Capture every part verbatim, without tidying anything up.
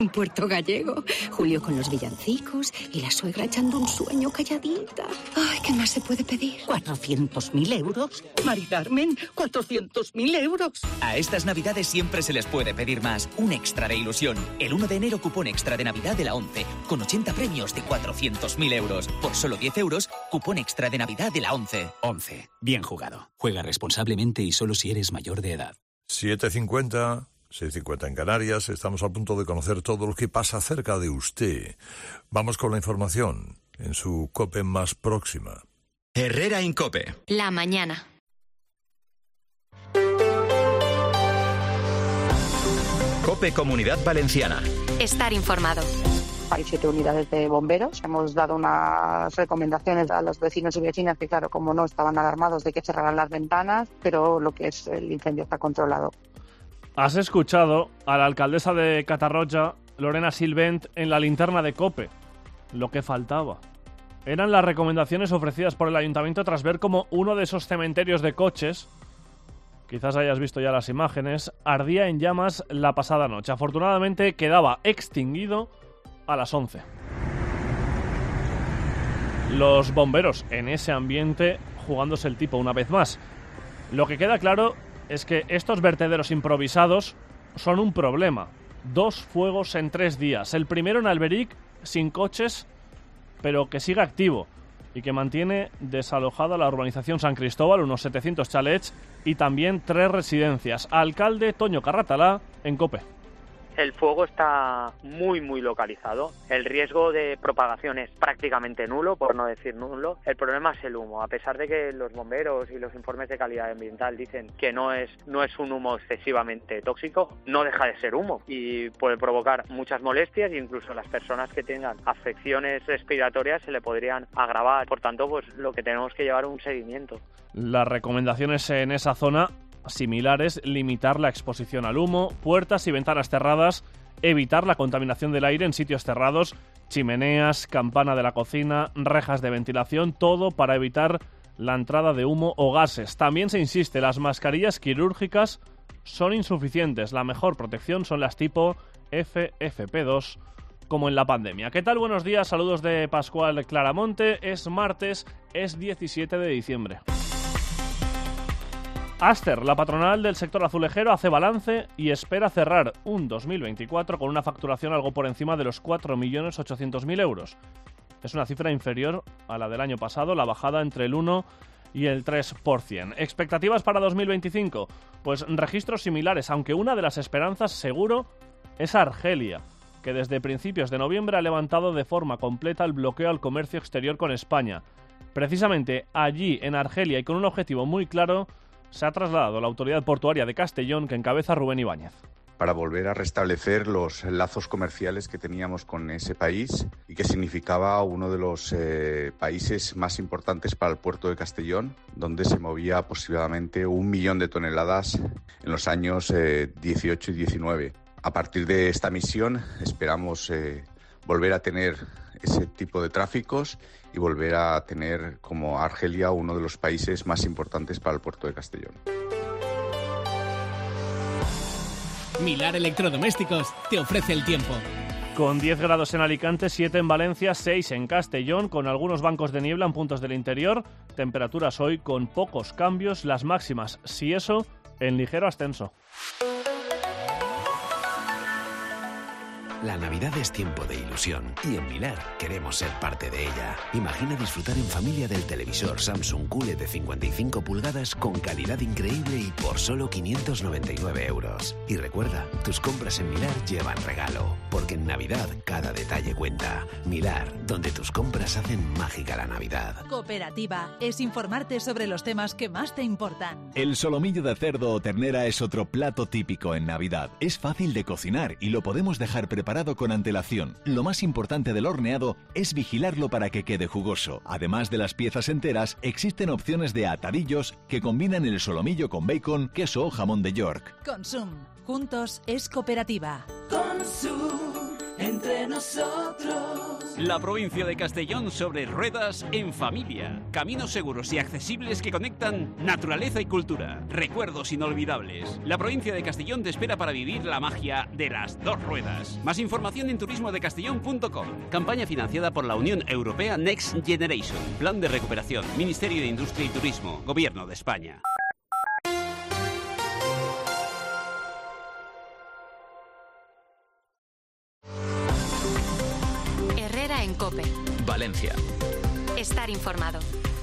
En Puerto Gallego, Julio con los villancicos y la suegra echando un sueño calladita. Ay, ¿qué más se puede pedir? ¿cuatrocientos mil euros? Mari Carmen, ¿cuatrocientos mil euros? A estas Navidades siempre se les puede pedir más. Un extra de ilusión. El uno de enero, cupón extra de Navidad de la ONCE, con ochenta premios de cuatrocientos mil euros. Por solo diez euros, cupón extra de Navidad de la ONCE. ONCE. Bien jugado. Juega responsablemente y solo si eres mayor de edad. siete cincuenta... seis cincuenta en Canarias, estamos a punto de conocer todo lo que pasa cerca de usted. Vamos con la información en su COPE más próxima. Herrera Incope. La mañana. COPE Comunidad Valenciana. Estar informado. Hay siete unidades de bomberos. Hemos dado unas recomendaciones a los vecinos y vecinas que, claro, como no estaban alarmados de que cerraran las ventanas, pero lo que es el incendio está controlado. Has escuchado a la alcaldesa de Catarroja, Lorena Silvent, en la linterna de COPE. Lo que faltaba. Eran las recomendaciones ofrecidas por el ayuntamiento tras ver cómo uno de esos cementerios de coches, quizás hayas visto ya las imágenes, ardía en llamas la pasada noche. Afortunadamente quedaba extinguido a las once. Los bomberos en ese ambiente jugándose el tipo una vez más. Lo que queda claro es que estos vertederos improvisados son un problema. Dos fuegos en tres días. El primero en Alberic, sin coches, pero que sigue activo y que mantiene desalojada la urbanización San Cristóbal, unos setecientos chalets y también tres residencias. Alcalde Toño Carratalá en COPE. El fuego está muy, muy localizado. El riesgo de propagación es prácticamente nulo, por no decir nulo. El problema es el humo. A pesar de que los bomberos y los informes de calidad ambiental dicen que no es, no es un humo excesivamente tóxico, no deja de ser humo y puede provocar muchas molestias e incluso las personas que tengan afecciones respiratorias se le podrían agravar. Por tanto, pues lo que tenemos que llevar es un seguimiento. Las recomendaciones en esa zona similares: limitar la exposición al humo, puertas y ventanas cerradas, evitar la contaminación del aire en sitios cerrados, chimeneas, campana de la cocina, rejas de ventilación, todo para evitar la entrada de humo o gases. También se insiste, las mascarillas quirúrgicas son insuficientes, la mejor protección son las tipo F F P dos, como en la pandemia. ¿Qué tal? Buenos días, saludos de Pascual Claramonte, es martes, es diecisiete de diciembre. Aster, la patronal del sector azulejero, hace balance y espera cerrar un dos mil veinticuatro con una facturación algo por encima de los cuatro millones ochocientos mil euros. Es una cifra inferior a la del año pasado, la bajada entre el uno y el tres por ciento. ¿Expectativas para dos mil veinticinco? Pues registros similares, aunque una de las esperanzas seguro es Argelia, que desde principios de noviembre ha levantado de forma completa el bloqueo al comercio exterior con España. Precisamente allí, en Argelia, y con un objetivo muy claro, se ha trasladado la autoridad portuaria de Castellón, que encabeza Rubén Ibáñez. Para volver a restablecer los lazos comerciales que teníamos con ese país y que significaba uno de los eh, países más importantes para el puerto de Castellón, donde se movía aproximadamente un millón de toneladas en los años eh, dieciocho y diecinueve. A partir de esta misión esperamos eh, volver a tener ese tipo de tráficos y volver a tener como Argelia uno de los países más importantes para el puerto de Castellón. Milar Electrodomésticos te ofrece el tiempo. Con diez grados en Alicante, siete en Valencia, seis en Castellón, con algunos bancos de niebla en puntos del interior. Temperaturas hoy con pocos cambios, las máximas, si eso, en ligero ascenso. La Navidad es tiempo de ilusión y en Milar queremos ser parte de ella. Imagina disfrutar en familia del televisor Samsung Q L E D de cincuenta y cinco pulgadas con calidad increíble y por solo quinientos noventa y nueve euros. Y recuerda, tus compras en Milar llevan regalo, porque en Navidad cada detalle cuenta. Milar, donde tus compras hacen mágica la Navidad. Cooperativa es informarte sobre los temas que más te importan. El solomillo de cerdo o ternera es otro plato típico en Navidad. Es fácil de cocinar y lo podemos dejar preparado con antelación. Lo más importante del horneado es vigilarlo para que quede jugoso. Además de las piezas enteras, existen opciones de atadillos que combinan el solomillo con bacon, queso o jamón de York. Consum. Juntos es cooperativa. Consum. En entre nosotros. La provincia de Castellón sobre ruedas en familia. Caminos seguros y accesibles que conectan naturaleza y cultura. Recuerdos inolvidables. La provincia de Castellón te espera para vivir la magia de las dos ruedas. Más información en turismo de castellón punto com. Campaña financiada por la Unión Europea Next Generation. Plan de recuperación. Ministerio de Industria y Turismo. Gobierno de España. Herrera en COPE. Valencia. Estar informado.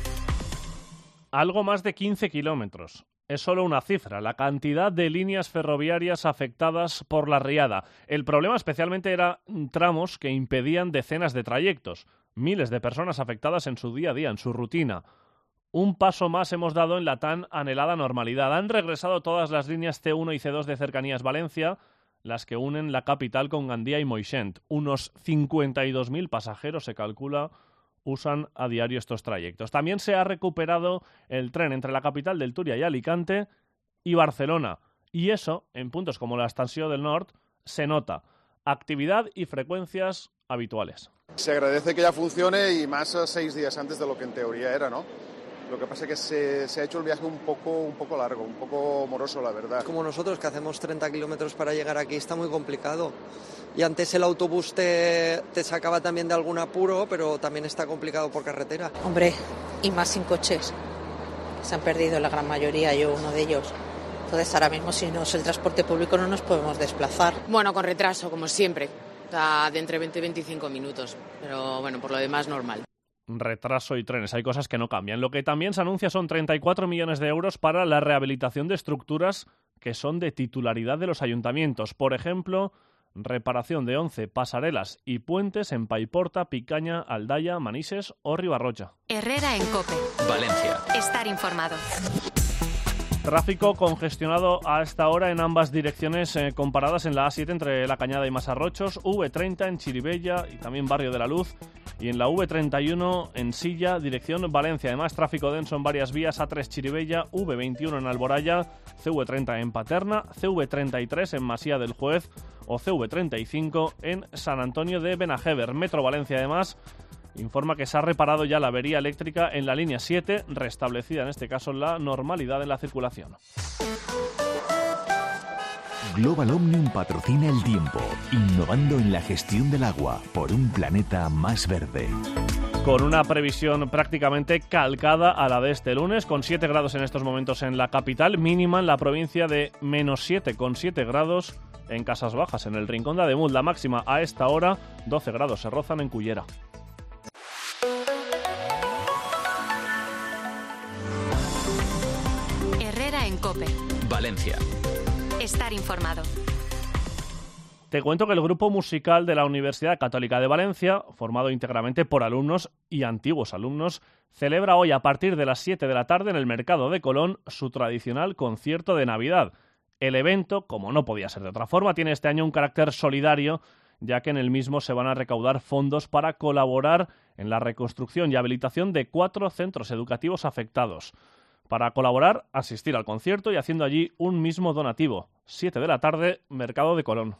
Algo más de quince kilómetros. Es solo una cifra, la cantidad de líneas ferroviarias afectadas por la riada. El problema especialmente era tramos que impedían decenas de trayectos. Miles de personas afectadas en su día a día, en su rutina. Un paso más hemos dado en la tan anhelada normalidad. Han regresado todas las líneas ce uno y ce dos de Cercanías Valencia, las que unen la capital con Gandía y Moixent. Unos cincuenta y dos mil pasajeros, se calcula, usan a diario estos trayectos. También se ha recuperado el tren entre la capital del Túria y Alicante y Barcelona. Y eso, en puntos como la Estació del Nord, se nota. Actividad y frecuencias habituales. Se agradece que ya funcione y más seis días antes de lo que en teoría era, ¿no? Lo que pasa es que se, se ha hecho el viaje un poco, un poco largo, un poco moroso, la verdad. Como nosotros, que hacemos treinta kilómetros para llegar aquí, está muy complicado. Y antes el autobús te, te sacaba también de algún apuro, pero también está complicado por carretera. Hombre, y más sin coches. Se han perdido la gran mayoría, yo uno de ellos. Entonces ahora mismo, si no es el transporte público, no nos podemos desplazar. Bueno, con retraso, como siempre. Está de entre veinte y veinticinco minutos, pero bueno, por lo demás normal. Retraso y trenes, hay cosas que no cambian. Lo que también se anuncia son treinta y cuatro millones de euros para la rehabilitación de estructuras que son de titularidad de los ayuntamientos. Por ejemplo, reparación de once pasarelas y puentes en Paiporta, Picaña, Aldaya, Manises o Ribarrocha. Herrera en COPE. Valencia. Estar informado. Tráfico congestionado a esta hora en ambas direcciones eh, comparadas en la A siete entre La Cañada y Masarrochos, uve treinta en Chirivella y también Barrio de la Luz, y en la uve treinta y uno en Silla, dirección Valencia. Además, tráfico denso en varias vías, A tres Chirivella, uve veintiuno en Alboraya, ce uve treinta en Paterna, ce uve treinta y tres en Masía del Juez o ce uve treinta y cinco en San Antonio de Benajever. Metro Valencia, además, informa que se ha reparado ya la avería eléctrica en la línea siete, restablecida en este caso la normalidad en la circulación. Global Omnium patrocina el tiempo, innovando en la gestión del agua por un planeta más verde. Con una previsión prácticamente calcada a la de este lunes, con siete grados en estos momentos en la capital, mínima en la provincia de menos siete coma siete grados en Casas Bajas, en el Rincón de Ademuz. La máxima a esta hora, doce grados se rozan en Cullera. Herrera en COPE. Valencia. Estar informado. Te cuento que el grupo musical de la Universidad Católica de Valencia, formado íntegramente por alumnos y antiguos alumnos, celebra hoy a partir de las siete de la tarde en el Mercado de Colón su tradicional concierto de Navidad. El evento, como no podía ser de otra forma, tiene este año un carácter solidario, ya que en el mismo se van a recaudar fondos para colaborar en la reconstrucción y habilitación de cuatro centros educativos afectados. Para colaborar, asistir al concierto y haciendo allí un mismo donativo. siete de la tarde, Mercado de Colón.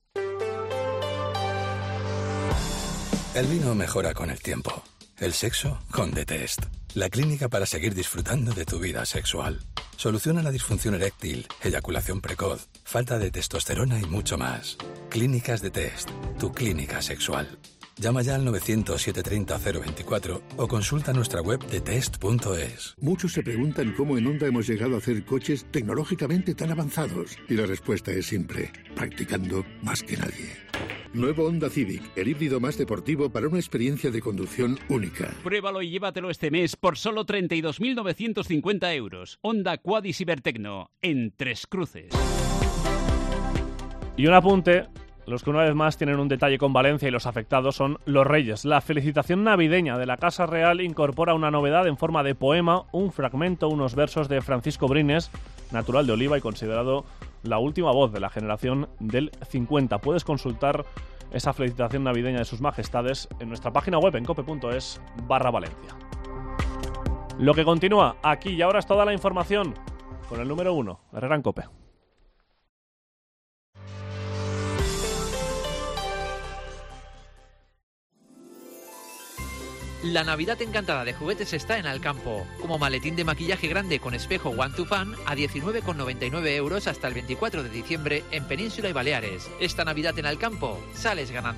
El vino mejora con el tiempo. El sexo con The Test. La clínica para seguir disfrutando de tu vida sexual. Soluciona la disfunción eréctil, eyaculación precoz, falta de testosterona y mucho más. Clínicas The Test. Tu clínica sexual. Llama ya al novecientos, siete treinta, cero veinticuatro o consulta nuestra web de test punto es. Muchos se preguntan cómo en Honda hemos llegado a hacer coches tecnológicamente tan avanzados. Y la respuesta es simple: practicando más que nadie. Nuevo Honda Civic, el híbrido más deportivo para una experiencia de conducción única. Pruébalo y llévatelo este mes por solo treinta y dos mil novecientos cincuenta euros. Honda Quad y Cibertecno, en Tres Cruces. Y un apunte: los que una vez más tienen un detalle con Valencia y los afectados son los Reyes. La felicitación navideña de la Casa Real incorpora una novedad en forma de poema, un fragmento, unos versos de Francisco Brines, natural de Oliva y considerado la última voz de la generación del cincuenta. Puedes consultar esa felicitación navideña de sus majestades en nuestra página web en cope punto es barra Valencia. Lo que continúa aquí y ahora es toda la información con el número uno, Herrera en COPE. La Navidad encantada de juguetes está en Alcampo. Como maletín de maquillaje grande con espejo One to Fan a diecinueve con noventa y nueve euros hasta el veinticuatro de diciembre en Península y Baleares. Esta Navidad en Alcampo sales ganando.